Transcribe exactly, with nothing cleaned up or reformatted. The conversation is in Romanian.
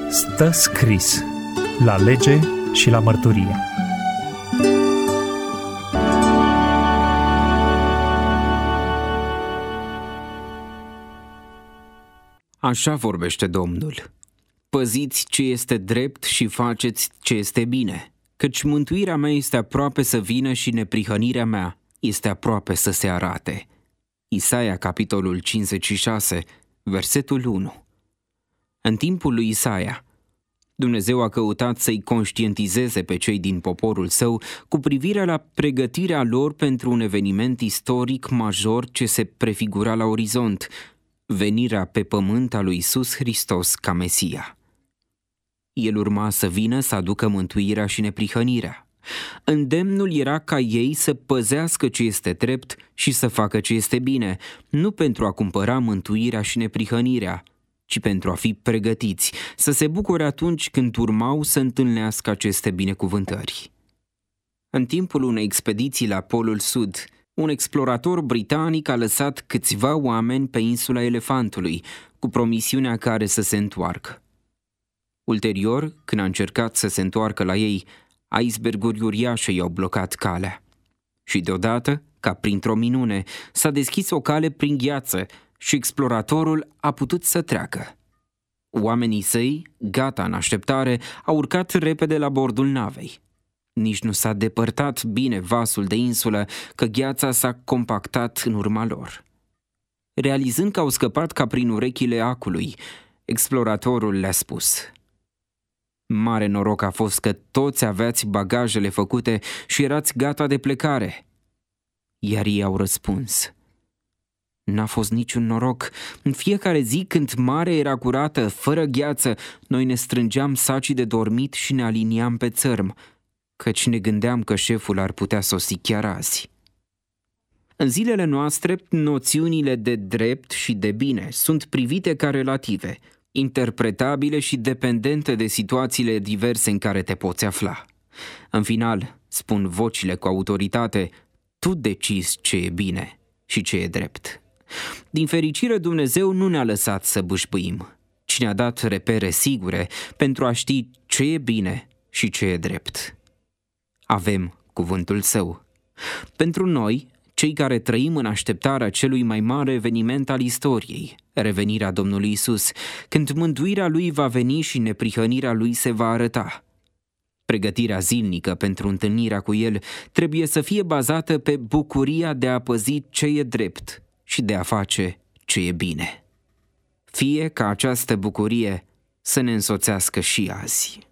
Stă scris la lege și la mărturie. Așa vorbește Domnul: păziți ce este drept și faceți ce este bine, căci mântuirea mea este aproape să vină și neprihănirea mea este aproape să se arate. Isaia, capitolul cincizeci și șase, versetul unu. În timpul lui Isaia, Dumnezeu a căutat să-i conștientizeze pe cei din poporul său cu privire la pregătirea lor pentru un eveniment istoric major ce se prefigura la orizont: venirea pe pământ a lui Iisus Hristos ca Mesia. El urma să vină să aducă mântuirea și neprihănirea. Îndemnul era ca ei să păzească ce este drept și să facă ce este bine, nu pentru a cumpăra mântuirea și neprihănirea, ci pentru a fi pregătiți, să se bucure atunci când urmau să întâlnească aceste binecuvântări. În timpul unei expediții la Polul Sud, un explorator britanic a lăsat câțiva oameni pe insula Elefantului, cu promisiunea care să se întoarcă. Ulterior, când a încercat să se întoarcă la ei, iceberguri uriașe i-au blocat calea. Și deodată, ca printr-o minune, s-a deschis o cale prin gheață și exploratorul a putut să treacă. Oamenii săi, gata în așteptare, au urcat repede la bordul navei. Nici nu s-a depărtat bine vasul de insulă, că gheața s-a compactat în urma lor. Realizând că au scăpat ca prin urechile acului, exploratorul le-a spus: mare noroc a fost că toți aveați bagajele făcute și erați gata de plecare. Iar ei au răspuns: n-a fost niciun noroc. În fiecare zi când marea era curată, fără gheață, noi ne strângeam sacii de dormit și ne aliniam pe țărm, căci ne gândeam că șeful ar putea sosi chiar azi. În zilele noastre, noțiunile de drept și de bine sunt privite ca relative, interpretabile și dependente de situațiile diverse în care te poți afla. În final, spun vocile cu autoritate, tu decizi ce e bine și ce e drept. Din fericire, Dumnezeu nu ne-a lăsat să bâșbâim, ci ne-a dat repere sigure pentru a ști ce e bine și ce e drept. Avem cuvântul Său. Pentru noi, cei care trăim în așteptarea celui mai mare eveniment al istoriei, revenirea Domnului Iisus, când mântuirea Lui va veni și neprihănirea Lui se va arăta. Pregătirea zilnică pentru întâlnirea cu El trebuie să fie bazată pe bucuria de a păzi ce e drept și de a face ce e bine. Fie ca această bucurie să ne însoțească și azi.